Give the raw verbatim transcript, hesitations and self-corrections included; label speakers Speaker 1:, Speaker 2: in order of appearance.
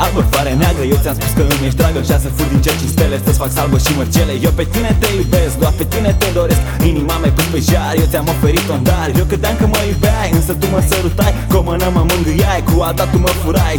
Speaker 1: albă, floare neagră. Eu ți-am spus că îmi ești dragă și să fur din cer cinci stele, să-ți fac salbă și mărcele. Eu pe tine te iubesc, doar pe tine te doresc. Inima mea pus pe jar, eu ți-am oferit-o în dar. Eu credeam că mă iubeai, însă tu mă sărutai, cu o mână mă mângâiai, cu alta tu mă furai.